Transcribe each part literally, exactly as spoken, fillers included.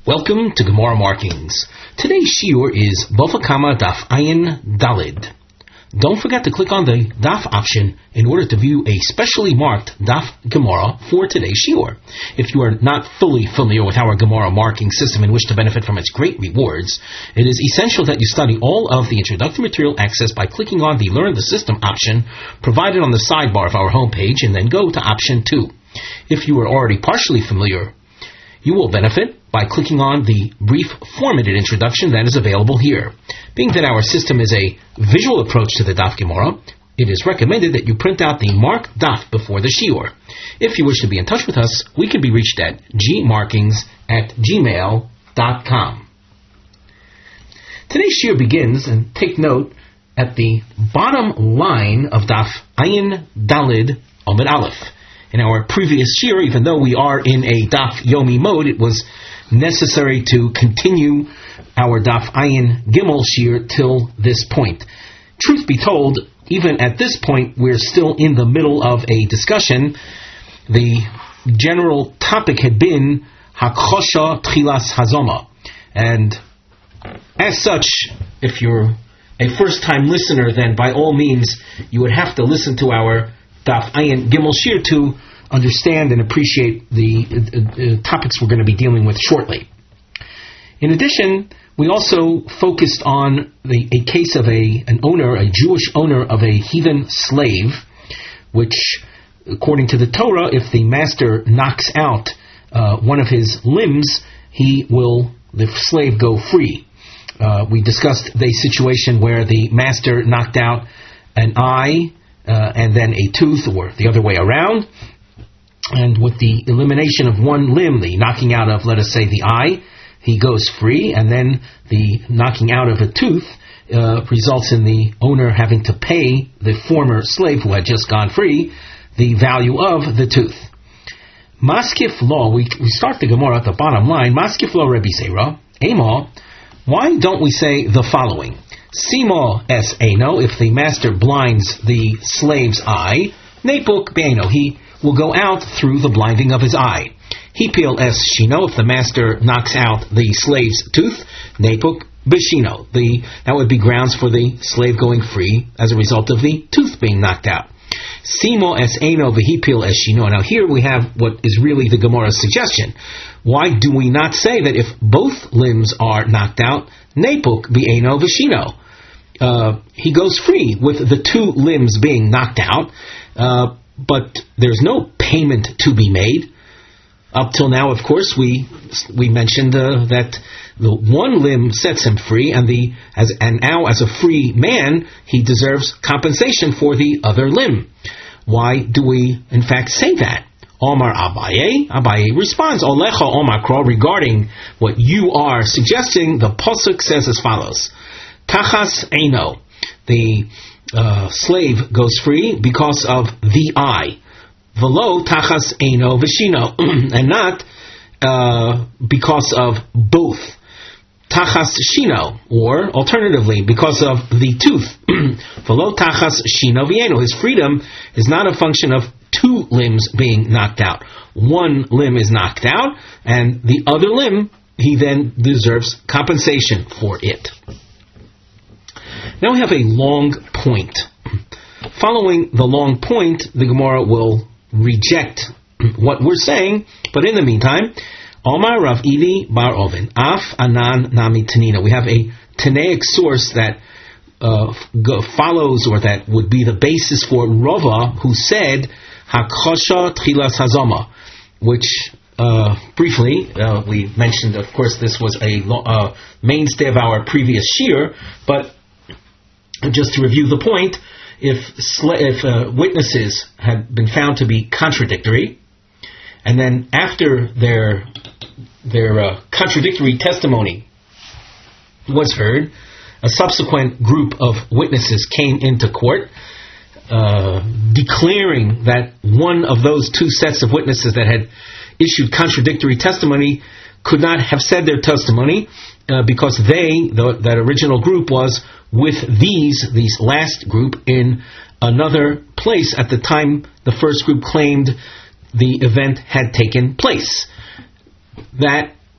Welcome to Gemara Markings. Today's shiur is Bava Kama Daf Ayin Dalid. Don't forget to click on the Daf option in order to view a specially marked Daf Gemara for today's shiur. If you are not fully familiar with our Gemara marking system and wish to benefit from its great rewards, it is essential that you study all of the introductory material accessed by clicking on the Learn the System option provided on the sidebar of our homepage and then go to option two. If you are already partially familiar, you will benefit by clicking on the brief formatted introduction that is available here. Being that our system is a visual approach to the Daf Gemara, it is recommended that you print out the marked Daf before the shiur. If you wish to be in touch with us, we can be reached at gmarkings at gmail dot com. Today's shiur begins, and take note, at the bottom line of Daf Ayin Dalid Amud Aleph. In our previous shiur, even though we are in a Daf Yomi mode, it was necessary to continue our Daf Ayin Gimel shiur till this point. Truth be told, even at this point, we're still in the middle of a discussion. The general topic had been Hakchosha Tchilas Hazoma. And as such, if you're a first-time listener, then by all means, you would have to listen to our Daf Ayin Gimel shiur to understand and appreciate the uh, uh, topics we're going to be dealing with shortly. In addition, we also focused on the, a case of a an owner, a Jewish owner of a heathen slave, which, according to the Torah, if the master knocks out uh, one of his limbs, he will, the slave, go free. Uh, we discussed the situation where the master knocked out an eye uh, and then a tooth, or the other way around. And with the elimination of one limb, the knocking out of, let us say, the eye, he goes free, and then the knocking out of a tooth uh, results in the owner having to pay the former slave who had just gone free the value of the tooth. Maskif law, we, we start the Gemara at the bottom line. Maskif law Rebbe Zera, Ema, why don't we say the following? Simo es eno, if the master blinds the slave's eye, nepuk be'eno, he will go out through the blinding of his eye. Hipil es shino, if the master knocks out the slave's tooth, nepuk b'shino, the that would be grounds for the slave going free as a result of the tooth being knocked out. Simo es eno v'hipil es shino. Now here we have what is really the Gemara's suggestion. Why do we not say that if both limbs are knocked out, nepuk b'eno v'shino, uh, he goes free with the two limbs being knocked out, uh, but there's no payment to be made. Up till now, of course, we we mentioned uh, that the one limb sets him free, and the as and now as a free man, he deserves compensation for the other limb. Why do we, in fact, say that? Omar Abaye, Abaye responds, Olecha Omar Kro, regarding what you are suggesting, the Pasuk says as follows: Tachas Eino, the Uh, slave goes free because of the eye. Velo tachas eino v'shino, and not uh, because of both. Tachas shino, or alternatively, because of the tooth. Velo tachas shino v'eno. His freedom is not a function of two limbs being knocked out. One limb is knocked out, and the other limb, he then deserves compensation for it. Now we have a long point. Following the long point, the Gemara will reject what we're saying, but in the meantime, Omar Rav Ivi Bar Oven, Af Anan Nami Tanina. We have a Tanaic source that uh, follows, or that would be the basis for Rava, who said, Hakchosha Tchilas Hazoma, which, uh, briefly, uh, we mentioned, of course, this was a uh, mainstay of our previous shiur, but just to review the point, if sl- if uh, witnesses had been found to be contradictory, and then after their their uh, contradictory testimony was heard, a subsequent group of witnesses came into court, uh, declaring that one of those two sets of witnesses that had issued contradictory testimony could not have said their testimony uh, because they, the, that original group, was with these, these last group, in another place at the time the first group claimed the event had taken place. That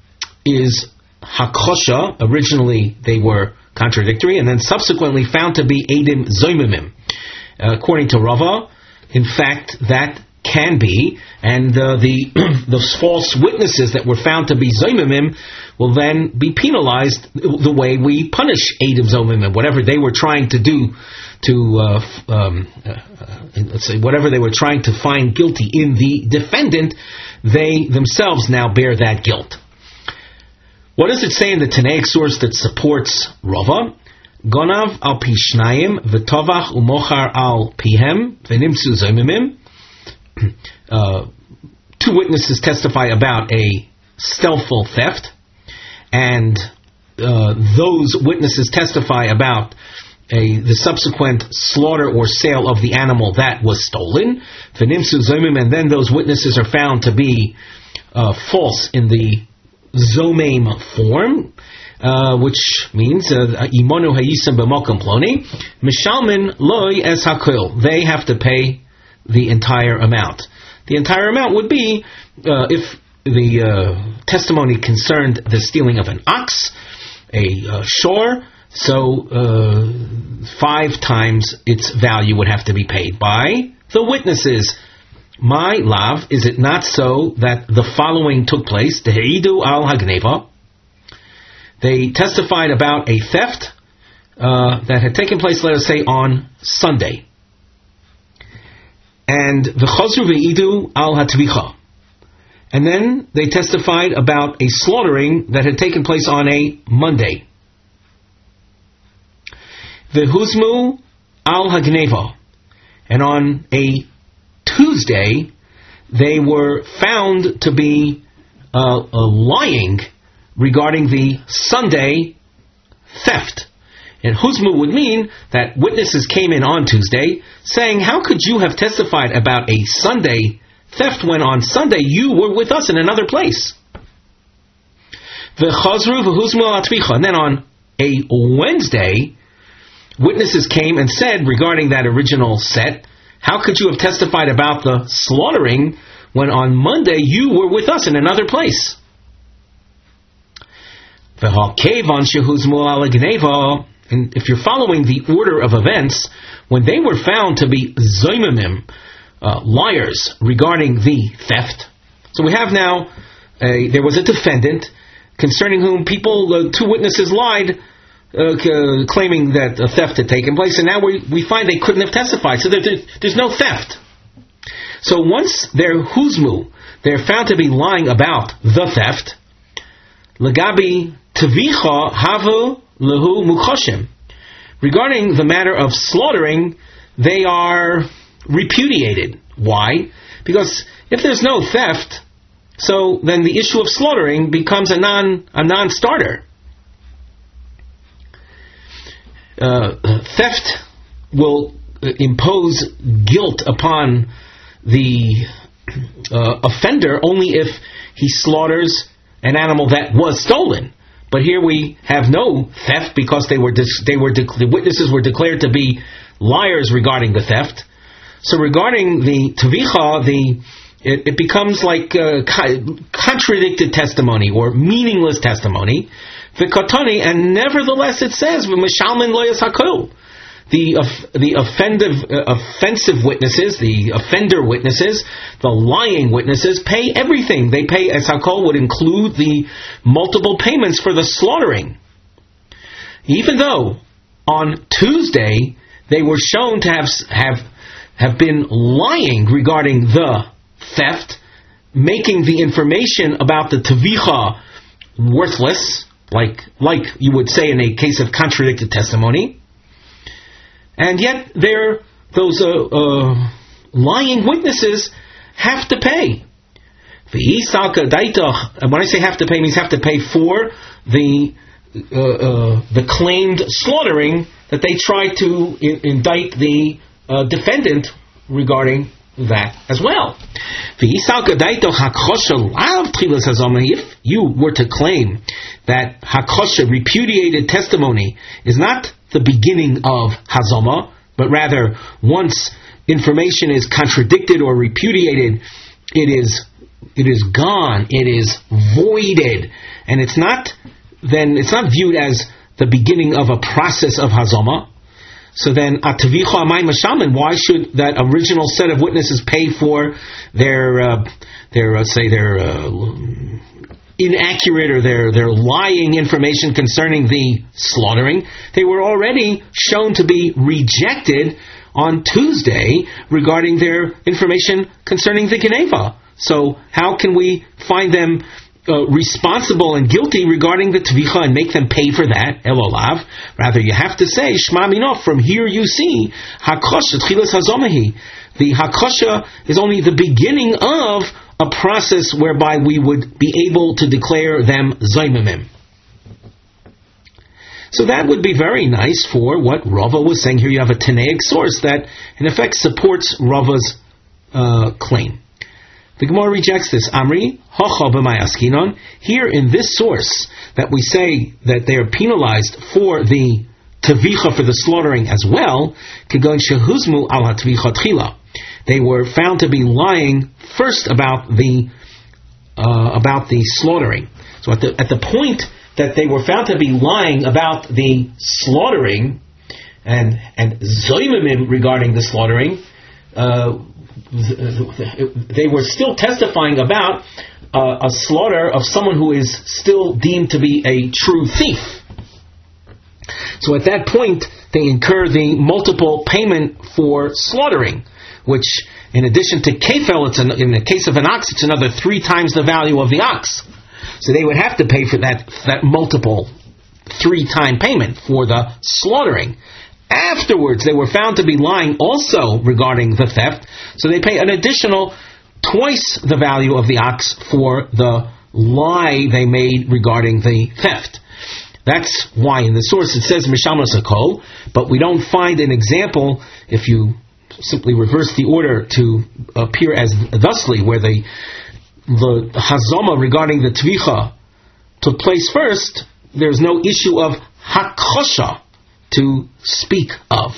is hakosha. Originally they were contradictory, and then subsequently found to be edim zoimimim. Uh, according to Rava, in fact, that can be, and uh, the those false witnesses that were found to be zoimimim will then be penalized the way we punish edim zoimimim. Whatever they were trying to do to, uh, um, uh, let's say, whatever they were trying to find guilty in the defendant, they themselves now bear that guilt. What does it say in the Tanaic source that supports Rava? Gonav al pi shnayim v'tovach umochar al pihem v'nimtzu zoimimim. Uh, two witnesses testify about a stealthful theft, and uh, those witnesses testify about a, the subsequent slaughter or sale of the animal that was stolen. V'nimtzu zoimimim, and then those witnesses are found to be uh, false in the Zomeim form, uh, which means imonu hayisam b'malkum ploni mishalmin loy es hakol. They have to pay the entire amount. The entire amount would be uh, if the uh, testimony concerned the stealing of an ox, a uh, shore, so uh, five times its value would have to be paid by the witnesses. My lav, is it not so that the following took place? Teheidu al hagneva. They testified about a theft uh, that had taken place, let us say, on Sunday. And the chazru veidu al hatvicha. And then they testified about a slaughtering that had taken place on a Monday. The huzmu al hagneva. And on a Tuesday, they were found to be uh, uh, lying regarding the Sunday theft. And huzmu would mean that witnesses came in on Tuesday saying, how could you have testified about a Sunday theft when on Sunday you were with us in another place? V'chazru v'huzmu al atvicha. And then on a Wednesday, witnesses came and said regarding that original set, how could you have testified about the slaughtering when on Monday you were with us in another place? And if you're following the order of events, when they were found to be zoimimim, uh, liars regarding the theft, so we have now, a, there was a defendant concerning whom people, uh, two witnesses lied, Uh, c- claiming that a theft had taken place, and now we, we find they couldn't have testified, so there, there, there's no theft. So once they're huzmu, they're found to be lying about the theft, Lagabi Tavicha Havu Lahu Mukhashim. Regarding the matter of slaughtering, they are repudiated. Why? Because if there's no theft, so then the issue of slaughtering becomes a non a non-starter. Uh, theft will uh, impose guilt upon the uh, offender only if he slaughters an animal that was stolen. But here we have no theft because they were dis- they were de- the witnesses were declared to be liars regarding the theft. So regarding the tavicha, the it, it becomes like uh, co- contradicted testimony or meaningless testimony. V'katani, and nevertheless it says v'mishalmin lo yasakol. The the offensive uh, offensive witnesses, the offender witnesses, the lying witnesses pay everything. They pay, as hakol would include the multiple payments for the slaughtering. Even though on Tuesday they were shown to have have have been lying regarding the theft, making the information about the tavicha worthless. Like, like you would say in a case of contradicted testimony, and yet they're, those uh, uh, lying witnesses have to pay. And when I say have to pay, means have to pay for the uh, uh, the claimed slaughtering that they tried to in- indict the uh, defendant regarding that as well. If you were to claim that hakosha, repudiated testimony, is not the beginning of hazama, but rather once information is contradicted or repudiated, it is it is gone, it is voided, and it's not then it's not viewed as the beginning of a process of hazama. So then, atavicha amay mashaman. Why should that original set of witnesses pay for their uh, their uh, say their uh, inaccurate or their their lying information concerning the slaughtering? They were already shown to be rejected on Tuesday regarding their information concerning the Geneva. So how can we find them Uh, responsible and guilty regarding the tvicha and make them pay for that? Elolav. Rather, you have to say Shma Minof. From here, you see hakosha tchilas hazomahi. The hakosha is only the beginning of a process whereby we would be able to declare them zoymimim. So that would be very nice for what Rava was saying here. You have a Tanaic source that, in effect, supports Rava's uh, claim. The Gemara rejects this. Amri, hocha b'may askinon. Here in this source that we say that they are penalized for the tavicha, for the slaughtering as well, kegon shehuzmu al hatvicha tchila. They were found to be lying first about the uh, about the slaughtering. So at the at the point that they were found to be lying about the slaughtering and and zoymimim regarding the slaughtering, uh, they were still testifying about uh, a slaughter of someone who is still deemed to be a true thief. So at that point, they incur the multiple payment for slaughtering, which, in addition to kefel, it's an, in the case of an ox, it's another three times the value of the ox. So they would have to pay for that that multiple three-time payment for the slaughtering. Afterwards, they were found to be lying also regarding the theft, so they pay an additional twice the value of the ox for the lie they made regarding the theft. That's why in the source it says Mishamas Hakol, but we don't find an example, if you simply reverse the order to appear as thusly, where the, the hazama regarding the tvicha took place first. There's no issue of hakosha to speak of.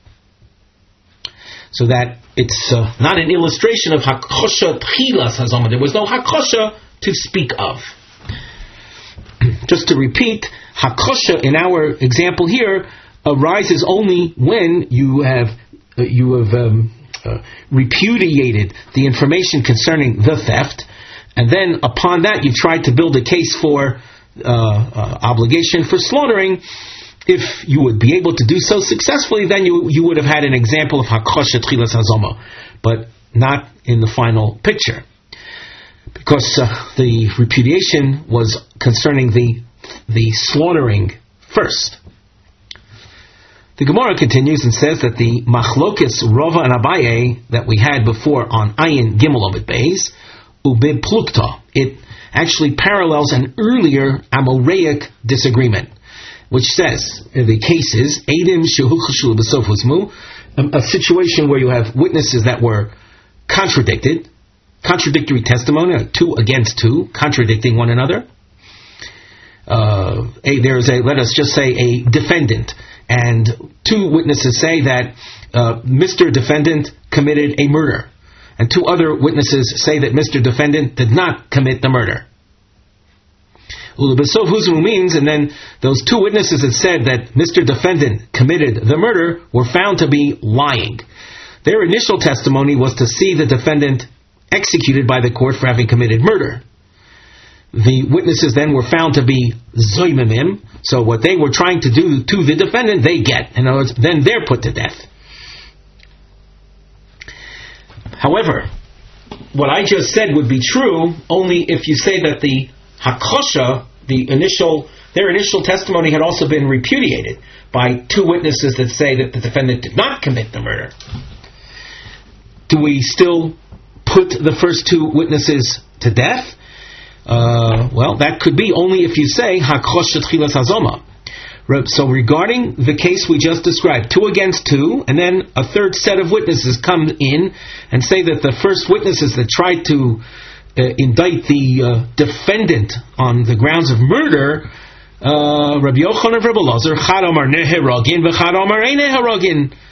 So that it's uh, not an illustration of hakosha tchilas hazama. There was no hakosha to speak of. Just to repeat, hakosha in our example here arises only when you have uh, you have um, uh, repudiated the information concerning the theft, and then upon that you've tried to build a case for uh, uh, obligation for slaughtering. If you would be able to do so successfully, then you you would have had an example of hakosha tchilas hazama, but not in the final picture, because uh, the repudiation was concerning the the slaughtering first. The Gemara continues and says that the machlokes Rava and Abaye that we had before on Ayin Gimel Amud Beis ubib plukta, it actually parallels an earlier Amoraic disagreement, which says in the cases Eidim shehuchshu b'sof huzmu, a situation where you have witnesses that were contradicted, contradictory testimony, two against two, contradicting one another. Uh, a, there is a, let us just say, a defendant, and two witnesses say that uh, Mister Defendant committed a murder, and two other witnesses say that Mister Defendant did not commit the murder. Ulubesov huzmu means, and then those two witnesses that said that Mister Defendant committed the murder were found to be lying. Their initial testimony was to see the defendant executed by the court for having committed murder. The witnesses then were found to be zoymimim, so what they were trying to do to the defendant, they get. In other words, then they're put to death. However, what I just said would be true only if you say that the hakosha, the initial, their initial testimony had also been repudiated by two witnesses that say that the defendant did not commit the murder. Do we still put the first two witnesses to death? Uh, well, that could be only if you say hakosha tchilas hazoma. So regarding the case we just described, two against two, and then a third set of witnesses come in and say that the first witnesses that tried to uh, indict the uh, defendant on the grounds of murder, uh, Rabbi Yochanan and Rabbi Elazar, Chad Amar neheragin, v'Chad Amar ein neheragin.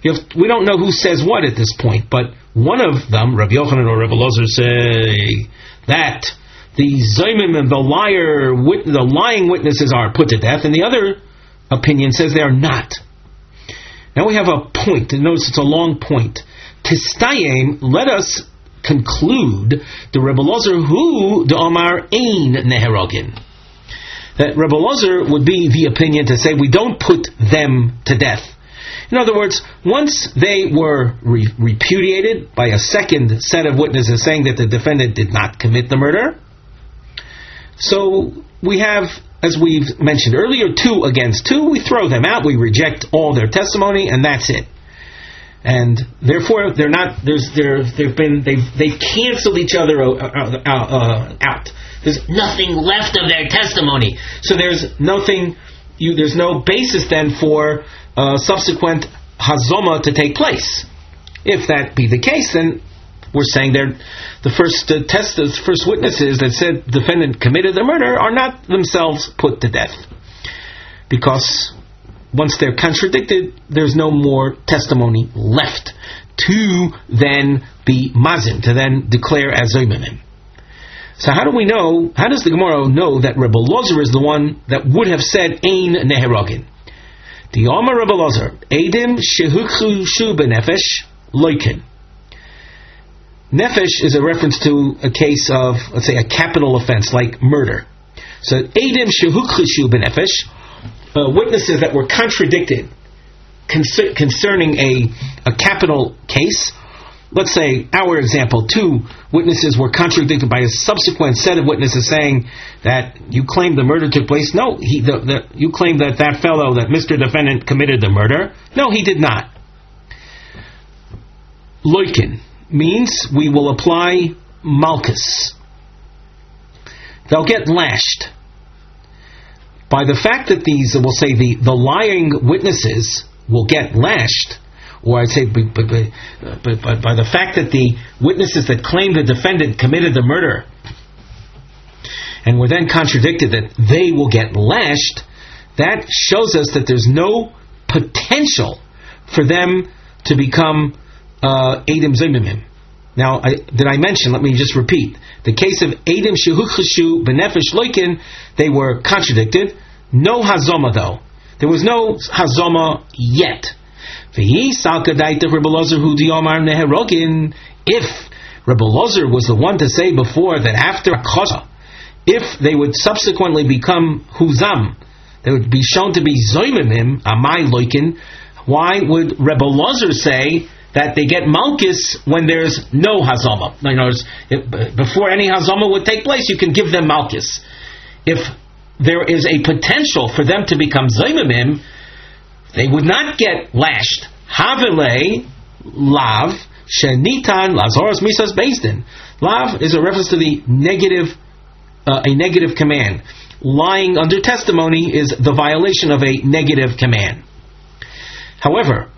you have, we don't know who says what at this point, but one of them, Rabbi Yochanan or Rabbi Elazar, say that the Zoymim and the liar, the lying witnesses are put to death, and the other opinion says they are not. Now we have a point, and notice it's a long point. Tistayim, let us conclude the Rebbe Elazar who the Omar ein neherogin. That Rebbe Elazar would be the opinion to say we don't put them to death. In other words, once they were re- repudiated by a second set of witnesses saying that the defendant did not commit the murder, so we have, as we've mentioned earlier, two against two. We throw them out. We reject all their testimony, and that's it. And therefore, they're not. There's there. They've been. They've they've canceled each other uh, uh, uh, out. There's nothing left of their testimony. So there's nothing. You there's no basis then for uh, subsequent hazoma to take place. If that be the case, then we're saying they're the first uh, test, the first witnesses that said the defendant committed the murder are not themselves put to death, because once they're contradicted, there's no more testimony left to then be mazim, to then declare as zoymimim. So how do we know? How does the Gemara know that Rebbe Elazar is the one that would have said ein neherogin? The Omar Rebbe Elazar, Eidim shehukhu shu benefesh loikin. Nefesh is a reference to a case of, let's say, a capital offense like murder. So, Eidim shehukhishu benefesh, uh, witnesses that were contradicted concer- concerning a, a capital case. Let's say, our example, two witnesses were contradicted by a subsequent set of witnesses saying that you claim the murder took place. No, he, the, the, you claim that that fellow, that Mister Defendant committed the murder. No, he did not. Loikin means we will apply malchus. They'll get lashed. By the fact that these, we'll say, the, the lying witnesses will get lashed, or I'd say by, by, by, by the fact that the witnesses that claim the defendant committed the murder and were then contradicted, that they will get lashed, that shows us that there's no potential for them to become Uh, Eidim Zoymimim. Now, I, did I mention, let me just repeat, the case of Eidim Shehuchashu Benefesh Loikin, they were contradicted. No Hazoma though. There was no Hazoma yet. If Rebbe Elazar was the one to say before that after Akosha, if they would subsequently become Huzam, they would be shown to be Zoymimim, Amai Loikin, why would Rebbe Elazar say that they get malchus when there's no hazama? In other words, if, before any hazama would take place, you can give them malchus. If there is a potential for them to become zoymimim, they would not get lashed. Havele lav shenitan lazoros misas bezdin. Lav is a reference to the negative, uh, a negative command. Lying under testimony is the violation of a negative command. However,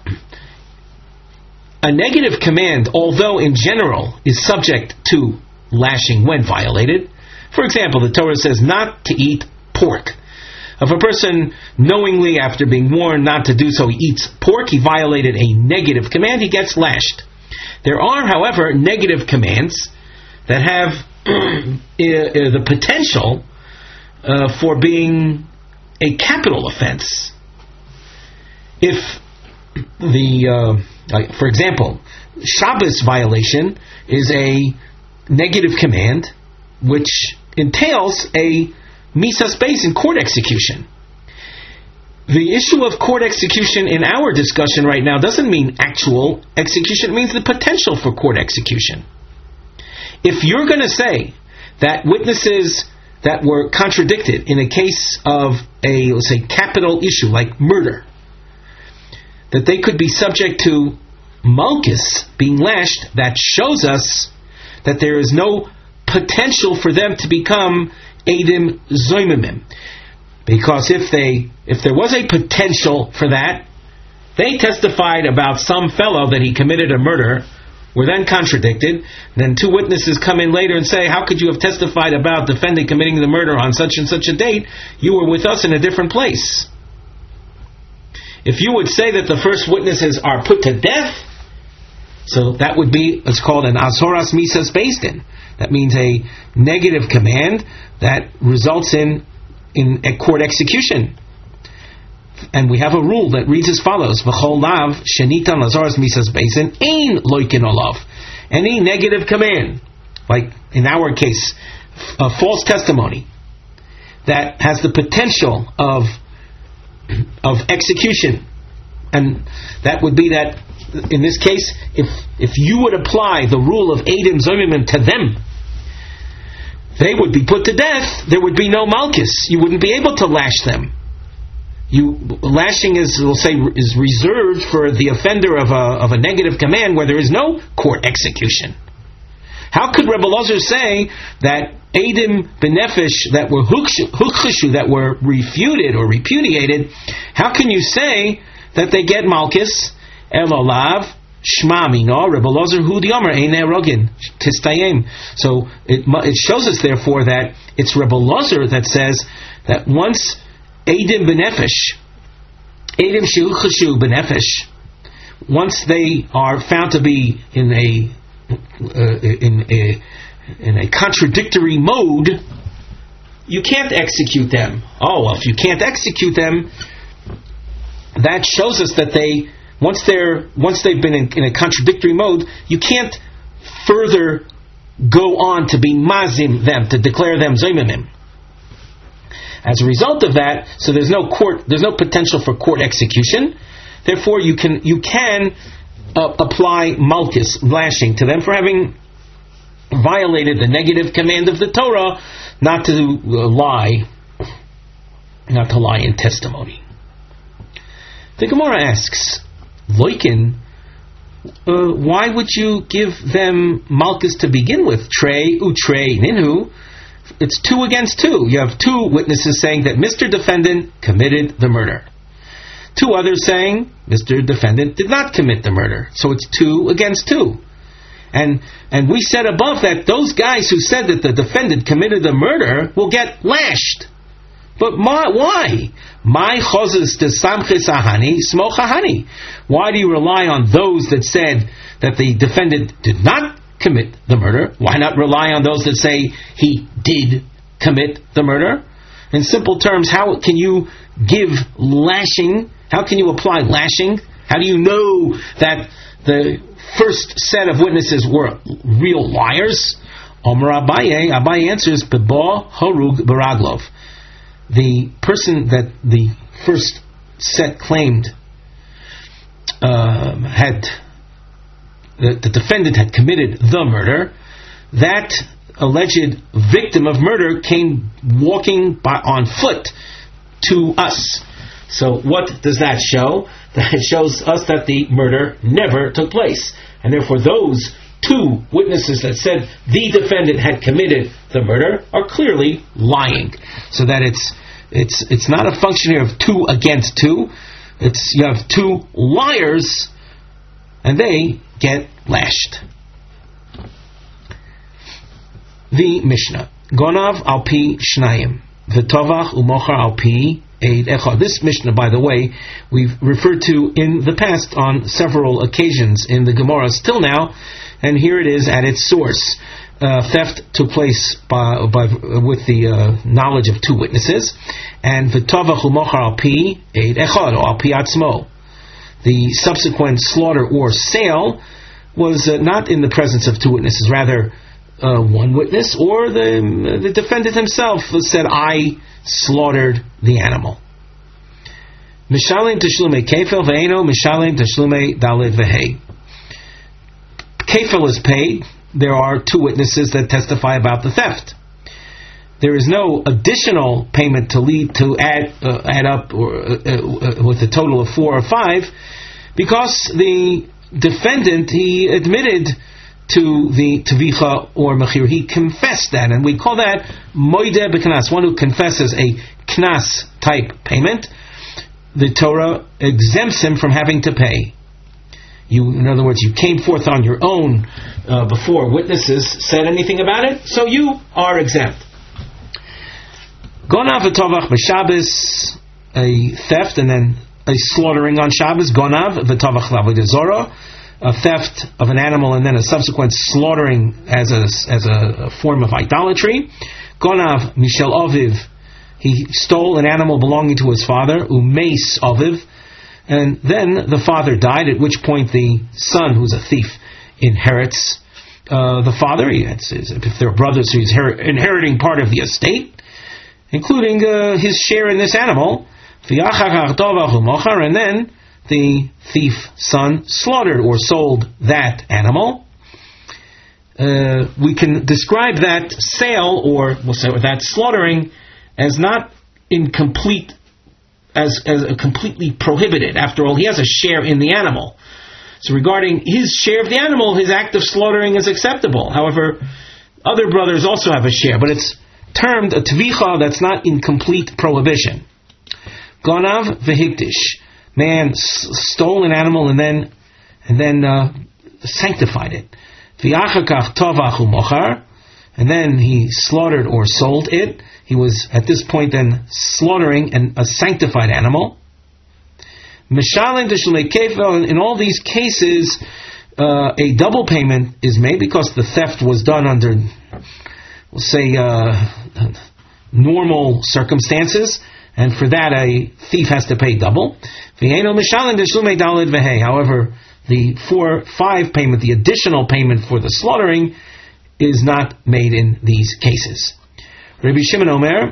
a negative command, although in general is subject to lashing when violated. For example, the Torah says not to eat pork. If a person knowingly, after being warned not to do so, he eats pork, he violated a negative command, he gets lashed. There are, however, negative commands that have the potential uh, for being a capital offense. If the uh, Like, for example, Shabbos violation is a negative command which entails a misas beis in court execution. The issue of court execution in our discussion right now doesn't mean actual execution, it means the potential for court execution. If you're going to say that witnesses that were contradicted in a case of a, let's say, capital issue like murder, that they could be subject to malchus, being lashed, that shows us that there is no potential for them to become Eidim Zoymimim. Because if they, if there was a potential for that, they testified about some fellow that he committed a murder, were then contradicted, then two witnesses come in later and say, how could you have testified about defendant committing the murder on such and such a date? You were with us in a different place. If you would say that the first witnesses are put to death, so that would be, it's called an azoras misas based in. That means a negative command that results in in a court execution. And we have a rule that reads as follows: V'chol lav shenitan azoras misas based in ein loikin olav. Any negative command, like in our case, a false testimony that has the potential of of execution, and that would be that in this case, if if you would apply the rule of Eidim Zomimim to them, they would be put to death. There would be no malchus. You wouldn't be able to lash them. You lashing is, we'll say, is reserved for the offender of a of a negative command where there is no court execution. How could Rebbe Lozer say that Eidim Benefesh that were hukchishu, that were refuted or repudiated, how can you say that they get malchus? Elolav Shma Mino Rebbe Lozer Hu Diomer Einei Rogin Tistayim. So it it shows us therefore that it's Rebbe Lozer that says that once Eidim Benefesh, Eidim Shehukchishu Benefesh, once they are found to be in a uh, in a in a contradictory mode, you can't execute them. Oh, well, if you can't execute them, that shows us that they once they're once they've been in, in a contradictory mode, you can't further go on to be mazim them, to declare them zoymimim. As a result of that, so there's no court, there's no potential for court execution. Therefore, you can you can uh, apply malchus, lashing to them for having violated the negative command of the Torah not to uh, lie, not to lie in testimony. The Gemara asks, Loikin, uh, why would you give them malchus to begin with? Trey, utrei, ninhu. It's two against two. You have two witnesses saying that Mister Defendant committed the murder. Two others saying Mister Defendant did not commit the murder. So it's two against two. And and we said above that those guys who said that the defendant committed the murder will get lashed. But my, why? My chozes de samchis ahani smoch ahani. Why do you rely on those that said that the defendant did not commit the murder? Why not rely on those that say he did commit the murder? In simple terms, how can you give lashing? How can you apply lashing? How do you know that the first set of witnesses were real liars? Omer Abaye, Abaye answers, Bebo Horug Baraglov. The person that the first set claimed uh, had the, the defendant had committed the murder, that alleged victim of murder came walking by, on foot to us. So what does that show? That shows us that the murder never took place. And therefore those two witnesses that said the defendant had committed the murder are clearly lying. So that it's it's it's not a function here of two against two. It's you have two liars and they get lashed. The Mishnah. Gonav al pi shnayim. V'tovach umochar al pi eid echad. This Mishnah, by the way, we've referred to in the past on several occasions in the Gemara still now, and here it is at its source. Uh, theft took place by, by with the uh, knowledge of two witnesses, and v'tovach umochar al pi eid echad, or al pi atzmo. The subsequent slaughter or sale was uh, not in the presence of two witnesses, rather uh, one witness, or the the defendant himself said, I slaughtered the animal. Mishalim teshlume kefil ve'eno mishalim teshlume dalid vehei. Kefil is paid. There are two witnesses that testify about the theft. There is no additional payment to lead to add uh, add up or uh, uh, with a total of four or five, because the defendant, he admitted to the tevicha or mechir. He confessed that, and we call that moideh b'knas, one who confesses a knas type payment. The Torah exempts him from having to pay. You, in other words, you came forth on your own uh, before witnesses said anything about it, so you are exempt. Gonav v'tovach b'Shabbos, a theft, and then a slaughtering on Shabbos, gonav v'tavach l'avodah zora, a theft of an animal and then a subsequent slaughtering as a as a form of idolatry. Gonav mishel aviv, he stole an animal belonging to his father, umeis aviv, and then the father died, at which point the son, who's a thief, inherits uh, the father. He has, if they're brothers, so he's her- inheriting part of the estate, including uh, his share in this animal. And then the thief son slaughtered or sold that animal. Uh, we can describe that sale or we'll say that slaughtering as not incomplete, as as a completely prohibited. After all, he has a share in the animal. So regarding his share of the animal, his act of slaughtering is acceptable. However, other brothers also have a share, but it's termed a tvicha that's not in complete prohibition. Gonav v'hikdish, man s- stole an animal and then and then uh, sanctified it. V'achakach tovach u'mochar, and then he slaughtered or sold it. He was at this point then slaughtering an, a sanctified animal. Mishalin d'shulei kefel, in all these cases, uh, a double payment is made because the theft was done under, we'll say, uh, normal circumstances. And for that, a thief has to pay double. However, the four, five payment, the additional payment for the slaughtering, is not made in these cases. Rabbi Shimon Omer,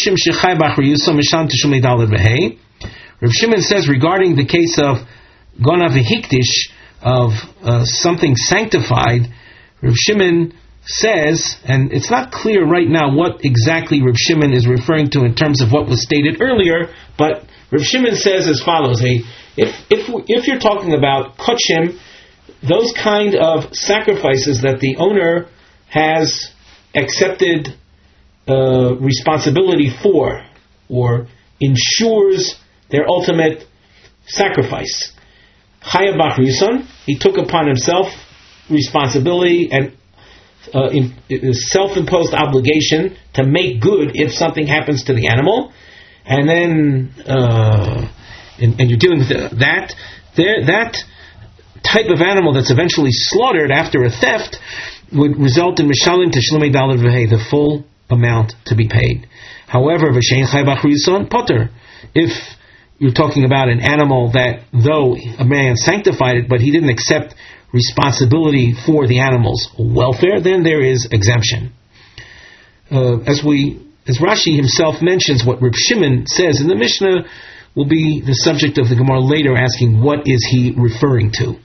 Rabbi Shimon says regarding the case of Gona v'hikdish, of uh, something sanctified, Rabbi Shimon says, and it's not clear right now what exactly Reb Shimon is referring to in terms of what was stated earlier, but Reb Shimon says as follows: a, if if if you're talking about kochim, those kind of sacrifices that the owner has accepted uh, responsibility for, or ensures their ultimate sacrifice. Chaya Bach Rison, he took upon himself responsibility and Uh, in, in self-imposed obligation to make good if something happens to the animal, and then uh, and, and you're dealing with that there, that type of animal that's eventually slaughtered after a theft would result in mishalim teshlumei daled v'hei, the full amount to be paid. However, v'shein chay b'ach rison potter, if you're talking about an animal that though a man sanctified it, but he didn't accept responsibility for the animal's welfare, then there is exemption. Uh, as we, as Rashi himself mentions, what Reb Shimon says in the Mishnah will be the subject of the Gemara later, asking what is he referring to.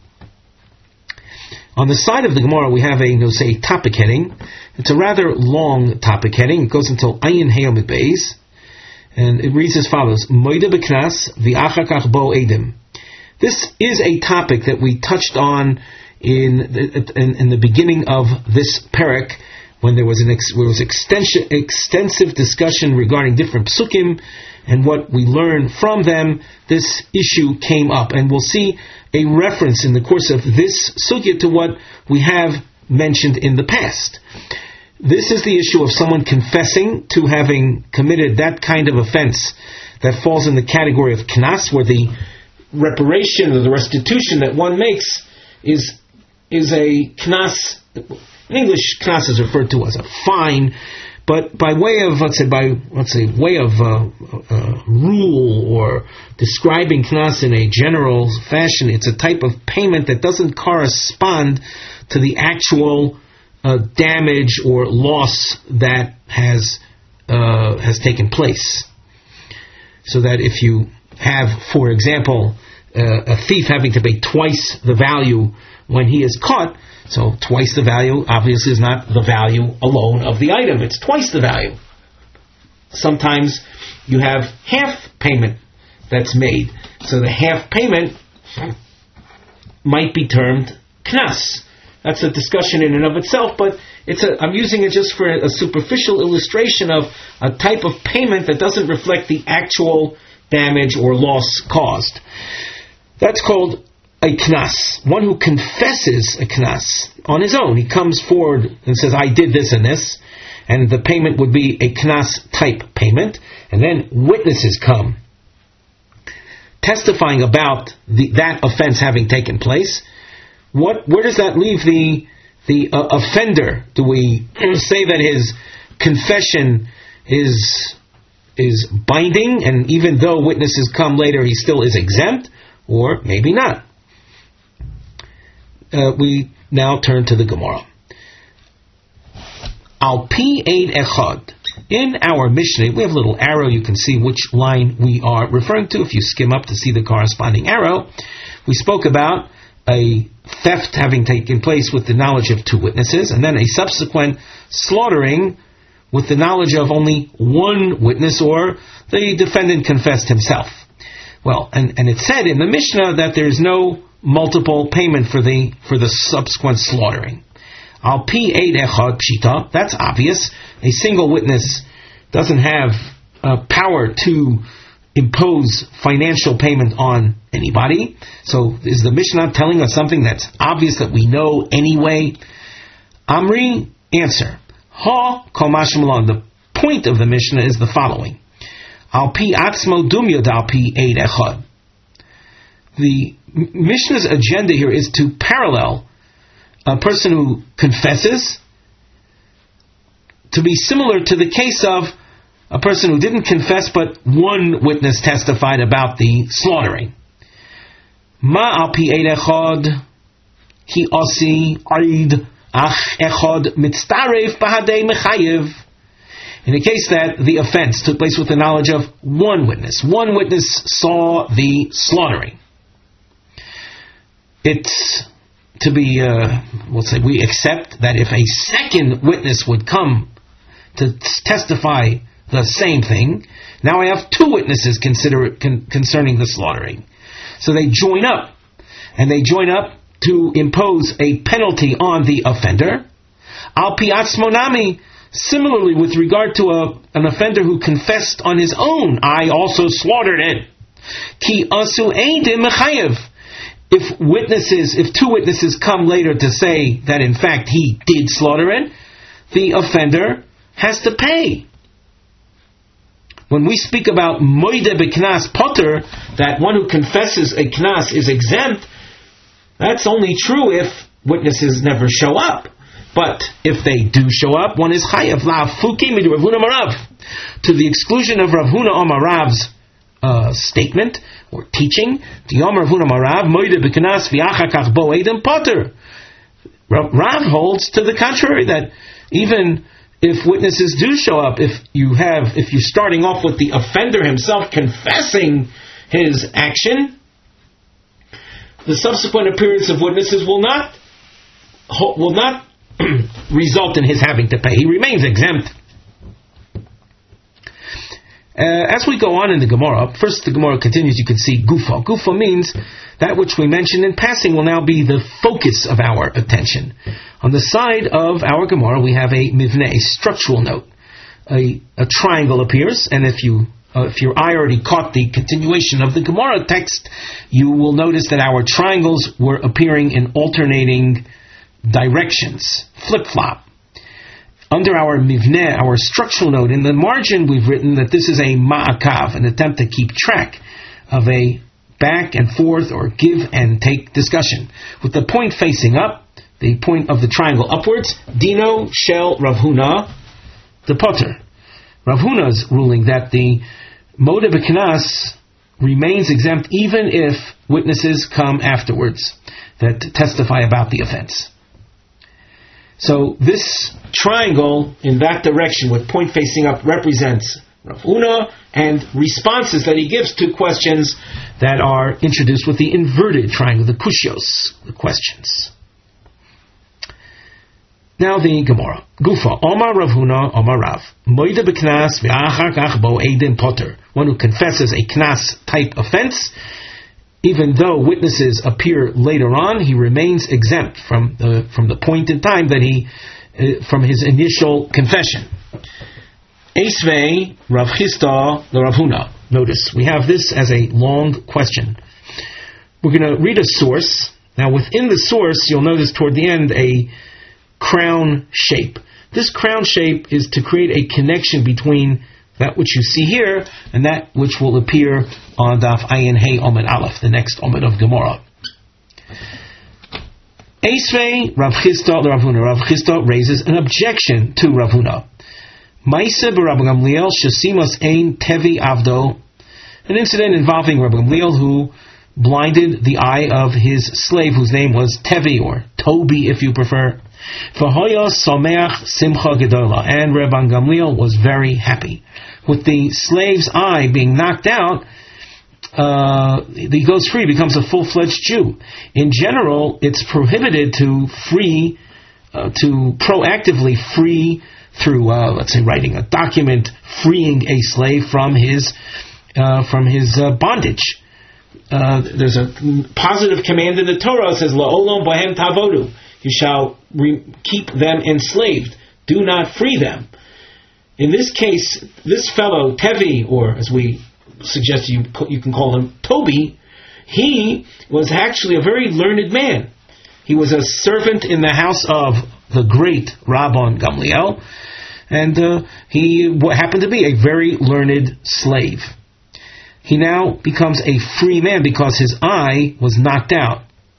On the side of the Gemara, we have a, you know, say, topic heading. It's a rather long topic heading. It goes until Ayin Hayom Beis, and it reads as follows: Moida b'knas v'achakach bo edim. This is a topic that we touched on in the, in, in the beginning of this parak, when there was an ex, there was extension, extensive discussion regarding different psukim and what we learn from them. This issue came up, and we'll see a reference in the course of this sugya to what we have mentioned in the past. This is the issue of someone confessing to having committed that kind of offense that falls in the category of knas, where the reparation or the restitution that one makes is is a knas. In English, knas is referred to as a fine, but by way of let's say by let's say way of uh, uh, rule or describing knas in a general fashion, it's a type of payment that doesn't correspond to the actual uh, damage or loss that has uh, has taken place. So that if you have, for example, uh, a thief having to pay twice the value when he is caught, so twice the value obviously is not the value alone of the item, it's twice the value. Sometimes you have half payment that's made, so the half payment might be termed knas. That's a discussion in and of itself, but it's a, I'm using it just for a superficial illustration of a type of payment that doesn't reflect the actual damage or loss caused. That's called a knas. One who confesses a knas on his own. He comes forward and says, I did this and this, and the payment would be a knas type payment, and then witnesses come testifying about the, that offense having taken place, what where does that leave the the uh, offender? Do we say that his confession is is binding, and even though witnesses come later, he still is exempt, or maybe not? Uh, we now turn to the Gemara. Al pi ein echad. In our Mishnah, we have a little arrow. You can see which line we are referring to if you skim up to see the corresponding arrow. We spoke about a theft having taken place with the knowledge of two witnesses, and then a subsequent slaughtering with the knowledge of only one witness, or the defendant confessed himself. Well, and, and it said in the Mishnah that there is no multiple payment for the for the subsequent slaughtering. Al pi eid echad pshita, that's obvious. A single witness doesn't have uh, power to impose financial payment on anybody. So is the Mishnah telling us something that's obvious that we know anyway? Amri, answer. Ha kol mashim alon. The point of the Mishnah is the following. Al pi atzmo dumyod al pi eid echad. The Mishnah's agenda here is to parallel a person who confesses to be similar to the case of a person who didn't confess, but one witness testified about the slaughtering. Ma al pi eid echad ki osi aid ach echad mitztaref bahadei mechayev. In the case that the offense took place with the knowledge of one witness, one witness saw the slaughtering. It's to be, uh, we'll say, we accept that if a second witness would come to testify the same thing, now I have two witnesses consider, con, concerning the slaughtering. So they join up, and they join up to impose a penalty on the offender. Al pi atzmonami, similarly with regard to a, an offender who confessed on his own, I also slaughtered it. Ki asu eidim mechayev. If witnesses, if two witnesses come later to say that in fact he did slaughter it, the offender has to pay. When we speak about moide beknas potter, that one who confesses a knas is exempt, that's only true if witnesses never show up. But if they do show up, one is chayav la'afuki midu Rav Huna Amarav, to the exclusion of Rav Huna Amarav's uh, statement or teaching. The Yom Rav Huna Amarav moide beknas v'achakach bo edem potter. Rav holds to the contrary, that even if witnesses do show up, if you have, if you're starting off with the offender himself confessing his action, the subsequent appearance of witnesses will not will not result in his having to pay. He remains exempt. Uh, as we go on in the Gemara, first the Gemara continues, you can see gufa. Gufa means that which we mentioned in passing will now be the focus of our attention. On the side of our Gemara, we have a mivneh, a structural note. A, a triangle appears, and if you uh, if your eye already caught the continuation of the Gemara text, you will notice that our triangles were appearing in alternating directions, flip-flop. Under our mivneh, our structural note, in the margin we've written that this is a ma'akav, an attempt to keep track of a back and forth or give and take discussion. With the point facing up, the point of the triangle upwards, Dino Shel Rav Huna, the potter. Rav Huna's ruling that the Moed B'Knas remains exempt even if witnesses come afterwards that testify about the offense. So this triangle in that direction with point facing up represents Rav Huna and responses that he gives to questions that are introduced with the inverted triangle, the kushios, the questions. Now the Gemara. Gufa, Omar Rav Huna, Omar Rav. Moide b'knas v'achar kach bo eidin potter. One who confesses a knas type offense, even though witnesses appear later on, he remains exempt from the from the point in time that he, uh, from his initial confession. Eisvei Rav Chisda the Rav Huna. Notice, we have this as a long question. We're going to read a source. Now within the source, you'll notice toward the end a crown shape. This crown shape is to create a connection between that which you see here, and that which will appear on Daf Ayin Hey Omid Aleph, the next Omid of Gemara. Esvei Rav Chisda Rav Huna. Rav Chisda raises an objection to Rav Huna. Ma'aseh b'Rabbi Gamliel shesimos ein tevi avdo. An incident involving Rabbi Gamliel who blinded the eye of his slave, whose name was Tevi, or Toby if you prefer. V'hoya someach simcha gedola. And Rabbi Gamliel was very happy. With the slave's eye being knocked out, uh, he goes free, becomes a full-fledged Jew. In general, it's prohibited to free, uh, to proactively free through, uh, let's say, writing a document, freeing a slave from his uh, from his uh, bondage. Uh, there's a positive command in the Torah. It says, "La'olam bohem tavodu." You shall re- keep them enslaved. Do not free them. In this case, this fellow Tevi, or as we suggest you you can call him Toby, he was actually a very learned man. He was a servant in the house of the great Rabban Gamliel, and uh, he happened to be a very learned slave. He now becomes a free man because his eye was knocked out.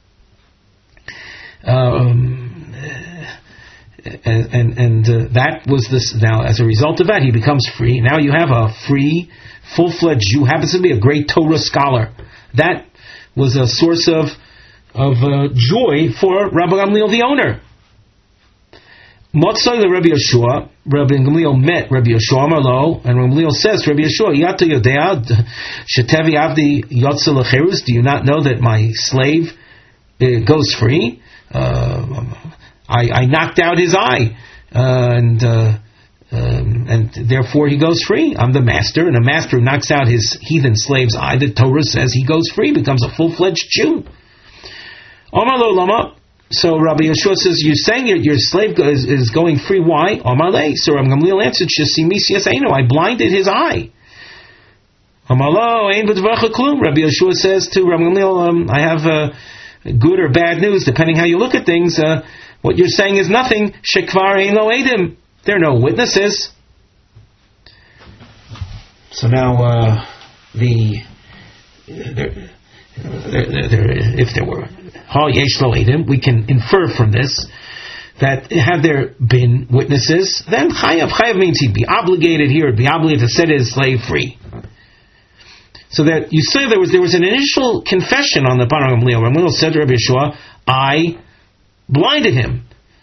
Um, and and, and uh, that was this. Now, as a result of that, he becomes free. Now you have a free, full-fledged Jew, happens to be a great Torah scholar. That was a source of of uh, joy for Rabbi Gamliel, the owner. Motzai le Rabbi Yeshua, Rabbi Gamliel met Rabbi Yeshua Marlo, and Rabbi Gamliel says to Rabbi Yeshua, Yata Yodea, Shetevi Avdi Yotze Lecherus, do you not know that my slave uh, goes free? Uh, I, I knocked out his eye, uh, and uh, um, and therefore he goes free. I'm the master, and a master who knocks out his heathen slave's eye, the Torah says he goes free, becomes a full-fledged Jew. Omar lo lama. So Rabbi Yeshua says, you're saying your, your slave is, is going free. Why? Omar le. So Rabbi Gamliel answered, Shesimisi yaseinu, I blinded his eye. Omar lo, ein b'dvarcha klum. Rabbi Yeshua says to Rabbi Gamliel, um, I have uh, good or bad news, depending how you look at things. Uh, what you're saying is nothing. Shekvar ein lo edim. There are no witnesses. So now uh, the... There, There, there, if there were ha yesh lo edim, we can infer from this that had there been witnesses, then chayav chayav means he'd be obligated here, he'd be obligated to set his slave free. So that you say there was there was an initial confession on the part of Gamliel. Gamliel said to Rabbi Yeshua, I blinded him.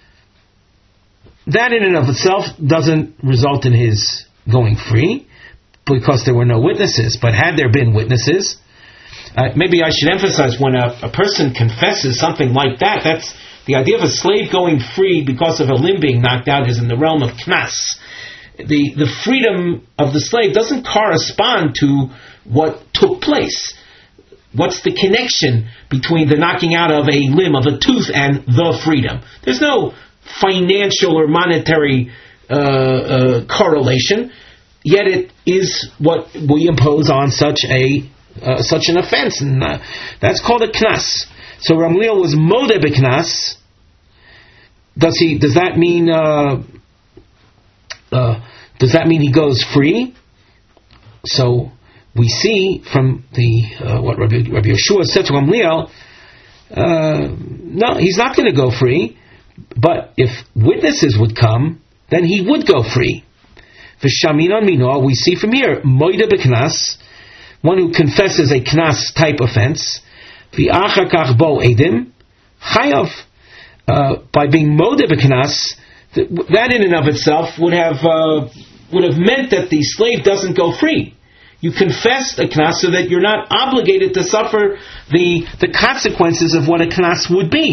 That in and of itself doesn't result in his going free because there were no witnesses. But had there been witnesses, Uh, maybe I should emphasize, when a, a person confesses something like that, that's the idea of a slave going free because of a limb being knocked out is in the realm of knas. The the freedom of the slave doesn't correspond to what took place. What's the connection between the knocking out of a limb, of a tooth, and the freedom? There's no financial or monetary uh, uh, correlation, yet it is what we impose on such a Uh, such an offense, and uh, that's called a knas. So Gamliel was modeh b'knas. Does he? Does that mean? Uh, uh, does that mean he goes free? So we see from the uh, what Rabbi, Rabbi Yeshua said to Gamliel, uh, no, he's not going to go free. But if witnesses would come, then he would go free. V'shaminon mino, we see from here modeh b'knas. One who confesses a knas type offense, the achakach bo edim, chayav, by being modeh b'knas, that in and of itself would have uh, would have meant that the slave doesn't go free. You confessed a knas so that you're not obligated to suffer the the consequences of what a knas would be.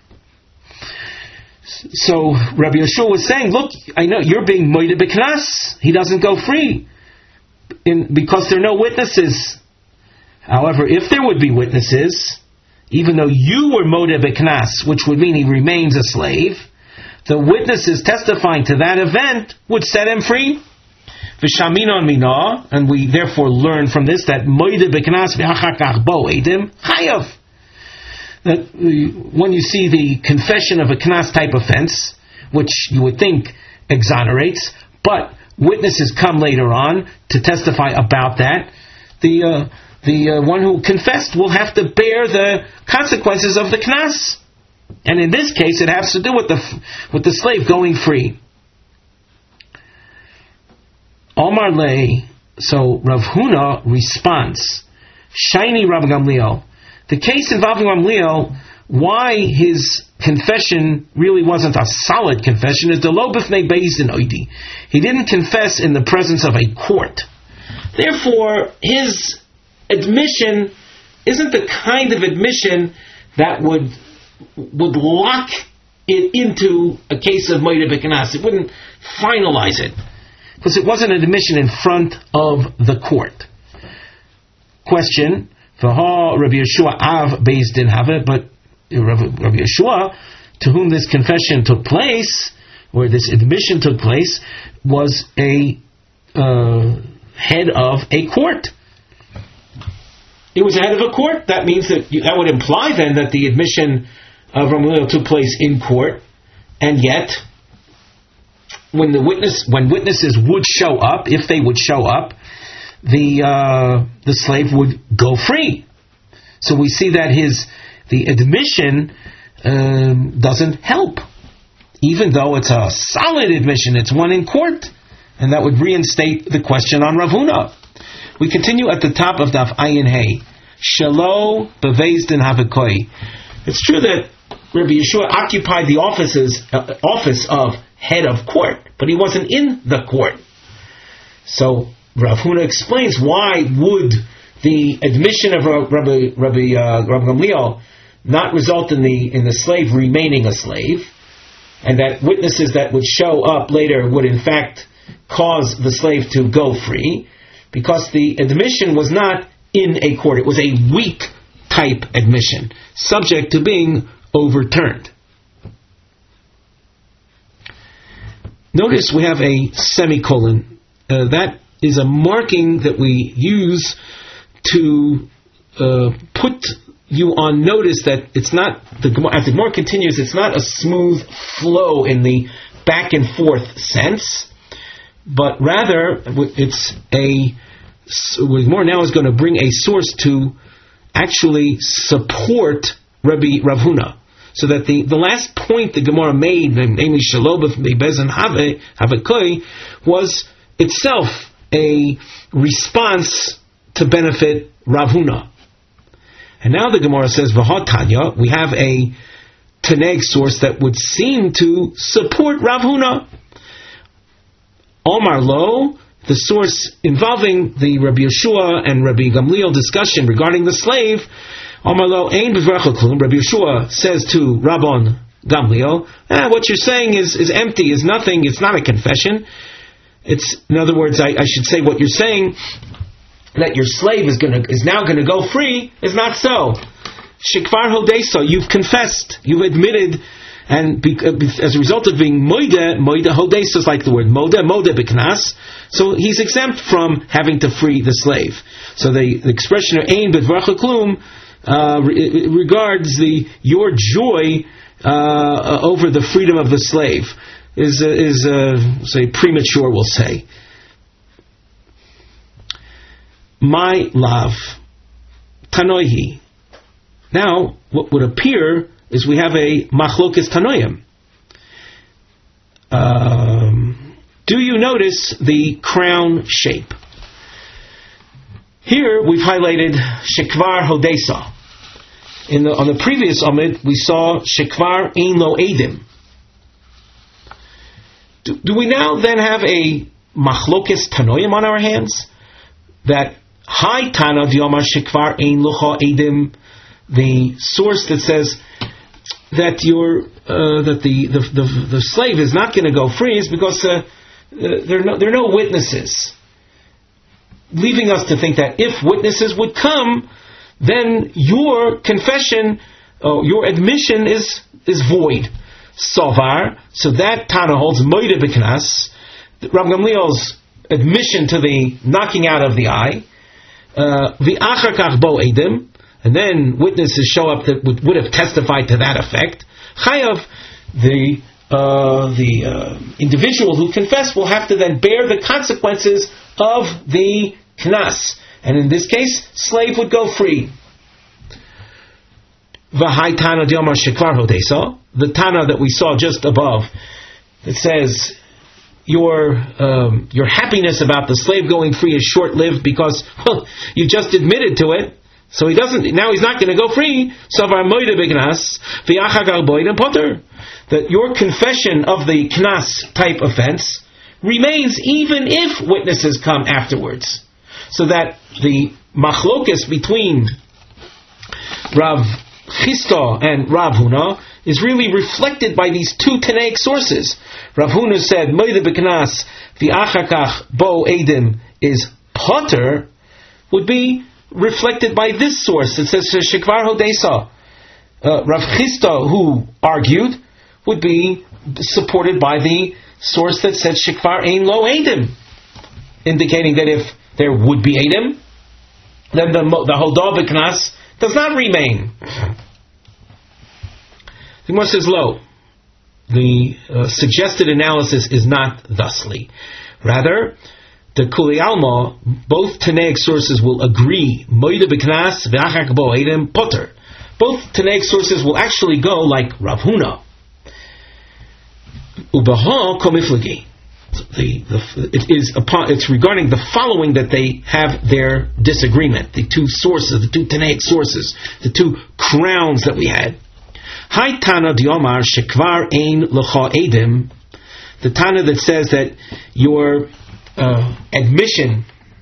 So Rabbi Yeshua was saying, look, I know you're being modeh b'knas. He doesn't go free. In, because there are no witnesses. However, if there would be witnesses, even though you were modeh b'knas, which would mean he remains a slave, the witnesses testifying to that event would set him free. V'shaminon mina, and we therefore learn from this that modeh b'knas v'achakach bo edim chayav. That when you see the confession of a knas type offense, which you would think exonerates, but witnesses come later on to testify about that, the uh, the uh, one who confessed will have to bear the consequences of the knas. And in this case, it has to do with the with the slave going free. Omar Lei, so Rav Huna responds, Shiny Rav Gamliel. The case involving Gamliel, why his confession really wasn't a solid confession is the lo b'fnei beis din oidi. He didn't confess in the presence of a court. Therefore, his admission isn't the kind of admission that would would lock it into a case of moed b'knas. It wouldn't finalize it, because it wasn't an admission in front of the court. Question: V'ha Rabbi Yeshua av beis din have, but Rabbi Yeshua, to whom this confession took place, or this admission took place, was a uh, head of a court. He was head of a court. That means that you, that would imply then that the admission of Gamliel took place in court, and yet when the witness, when witnesses would show up, if they would show up, the uh, the slave would go free. So we see that his the admission um, doesn't help, even though it's a solid admission. It's one in court, and that would reinstate the question on Rav Huna. We continue at the top of Daf Ayin Hey. Shalo beveis din havekoi. It's true that Rabbi Yeshua occupied the offices, uh, office of head of court, but he wasn't in the court. So Rav Huna explains why would the admission of Rabbi Rabbi uh, Rabbi Gamliel not result in the in the slave remaining a slave, and that witnesses that would show up later would in fact cause the slave to go free, because the admission was not in a court. It was a weak type admission, subject to being overturned. Notice we have a semicolon. Uh, that is a marking that we use to uh, put you on notice that it's not, the, as the Gemara continues, it's not a smooth flow in the back and forth sense, but rather it's a, Gemara now is going to bring a source to actually support Rabbi Rav Huna, so that the, the last point the Gemara made, namely Shelo beis din havekoi, was itself a response to benefit Rav Huna. And now the Gemara says, V'ha Tanya, we have a Taneg source that would seem to support Rav Huna. Omar Lo, the source involving the Rabbi Yeshua and Rabbi Gamliel discussion regarding the slave, Omar Lo ein b'vrach klum. Rabbi Yeshua says to Rabban Gamliel, eh, what you're saying is, is empty, is nothing, it's not a confession. It's, in other words, I, I should say what you're saying, that your slave is gonna is now going to go free, is not so. Shekvar hodeso, you've confessed, you've admitted, and be, uh, as a result of being moide, moide hodeso is like the word mode, mode b'knas, so he's exempt from having to free the slave. So the, the expression of ein b'dvar klum uh, re- regards the your joy uh, over the freedom of the slave is uh, is uh, say premature, we'll say. My love, Tanoihi. Now, what would appear is we have a machlokes Tanoim. Um, do you notice the crown shape? Here we've highlighted Shekvar Hodesa. In the, on the previous Amid, we saw Shekvar Ein Lo Edim. Do, do we now then have a machlokes Tanoim on our hands? That Hai Tana Diomar Shekvar Ein Locha Edim, the source that says that your uh, that the, the, the, the slave is not going to go free is because uh, uh, there are no, there are no witnesses, leaving us to think that if witnesses would come, then your confession, uh, your admission is is void. Sovar, so that Tana holds Moide B'Knas, Rav Gamliel's admission to the knocking out of the eye, the Achar Kach Bo Edim, and then witnesses show up that would, would have testified to that effect. Chayav, the uh, the uh, individual who confessed will have to then bear the consequences of the knas. And in this case, slave would go free. The Tana that we saw just above, it says, your um, your happiness about the slave going free is short-lived because well, you just admitted to it. So he doesn't. Now he's not going to go free. That your confession of the knas type offense remains even if witnesses come afterwards. So that the machlokes between Rav Chisda and Rav Huna is really reflected by these two Tanaic sources. Rav Huna said, Moide b'knas v'achakach bo edim is potter, would be reflected by this source. It says, Shekvar hodesa. Uh, Rav Chisda, who argued, would be supported by the source that said, Shekvar ein lo edim, indicating that if there would be edim, then the, the hodah b'knas does not remain. The Gemara says, lo, the uh, suggested analysis is not thusly. Rather, the Kuli Alma, both Tanaic sources will agree, Moide b'knas v'achak bo edim potter. Both Tanaic sources will actually go like Rav Huna. Ubaha komiflagi. The, the, it is upon, it's regarding the following that they have their disagreement. The two sources, the two Tanaic sources, the two crowns that we had. Hai Tana diomar shekvar ein lecha edim. The Tana that says that your uh, admission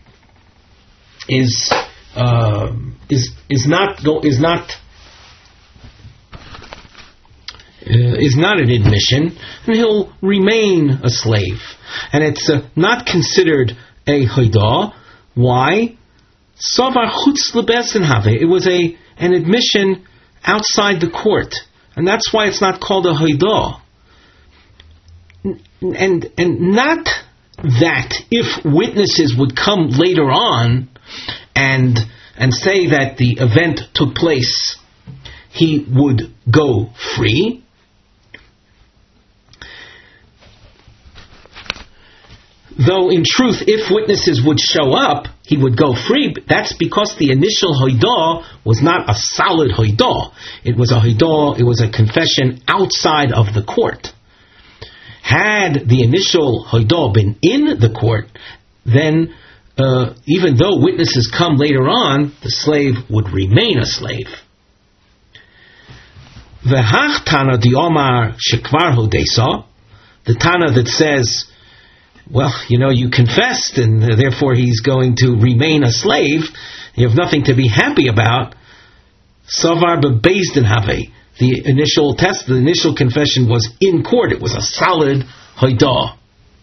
is uh, is is not is not uh, is not an admission, and he'll remain a slave. And it's uh, not considered a hodah. Why? Savar chutz lebezdin have. It was a an admission outside the court, and that's why it's not called a hodah. And and not that if witnesses would come later on and and say that the event took place, he would go free. Though in truth, if witnesses would show up, he would go free. But that's because the initial hodah was not a solid hodah. It was a hodah, it was a confession outside of the court. Had the initial hodah been in the court, then uh, even though witnesses come later on, the slave would remain a slave. V'hach Tana diomar shekvar hodesa, the Tana that says, well, you know, you confessed, and therefore he's going to remain a slave. You have nothing to be happy about. Savar bebezdin have. The initial test, the initial confession was in court. It was a solid hodah.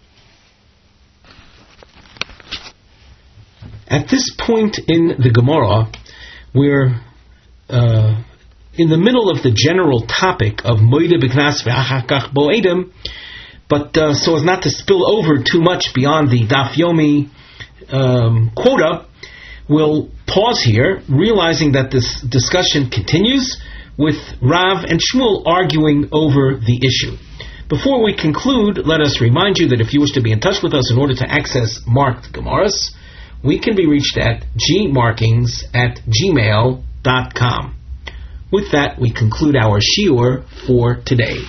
At this point in the Gemara, we're uh, in the middle of the general topic of moide b'knas v'achakach bo edim. But uh, so as not to spill over too much beyond the Daf Yomi um, quota, we'll pause here, realizing that this discussion continues with Rav and Shmuel arguing over the issue. Before we conclude, let us remind you that if you wish to be in touch with us in order to access marked Gemaras, we can be reached at gmarkings at gmail dot com. With that, we conclude our shiur for today.